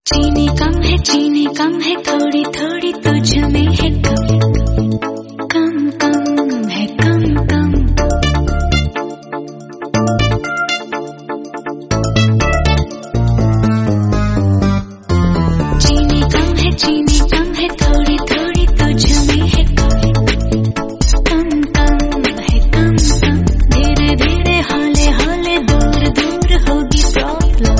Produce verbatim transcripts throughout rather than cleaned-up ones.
चीनी कम है, चीनी कम है, थोड़ी थोड़ी तुझ में है कम, कम कम है, कम कम। चीनी कम है, चीनी कम है, थोड़ी थोड़ी तुझ में है कम, कम कम है, कम कम। धीरे धीरे हौले हौले दूर दूर होगी प्रॉब्लम।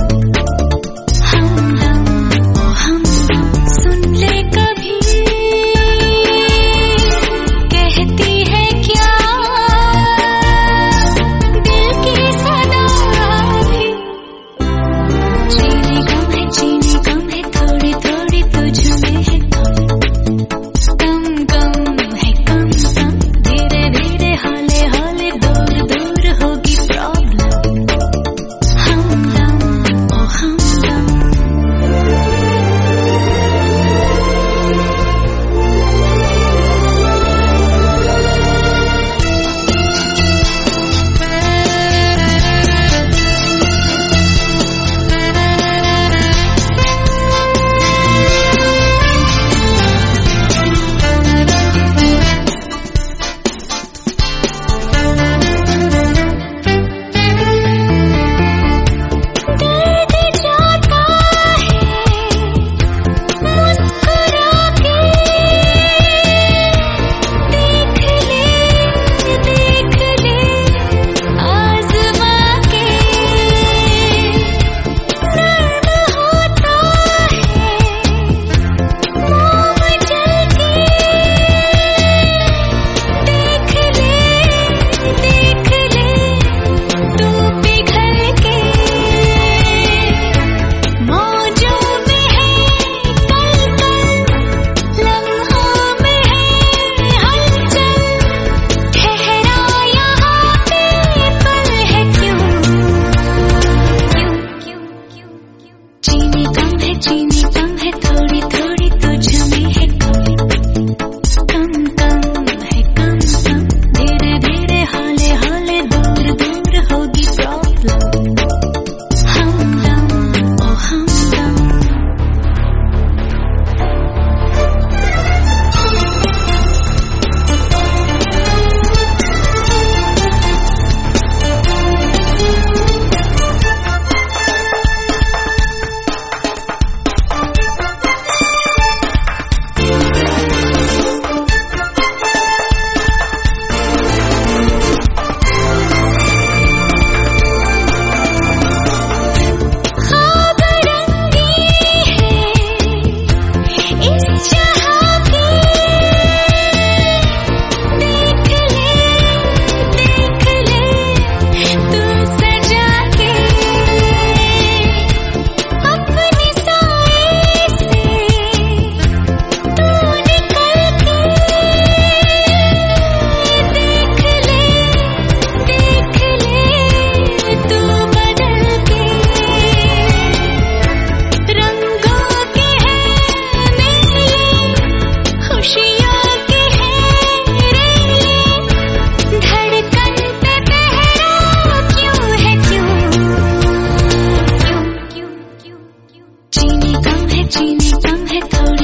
चीनी कम है, थोड़ी थोड़ी तुझ में है कम, कम कम है, कम कम। धीरे धीरे हौले हौले दूर दूर होगी प्रॉब्लम। हम दम ओ हम दम। चीनी कम है, थोड़ी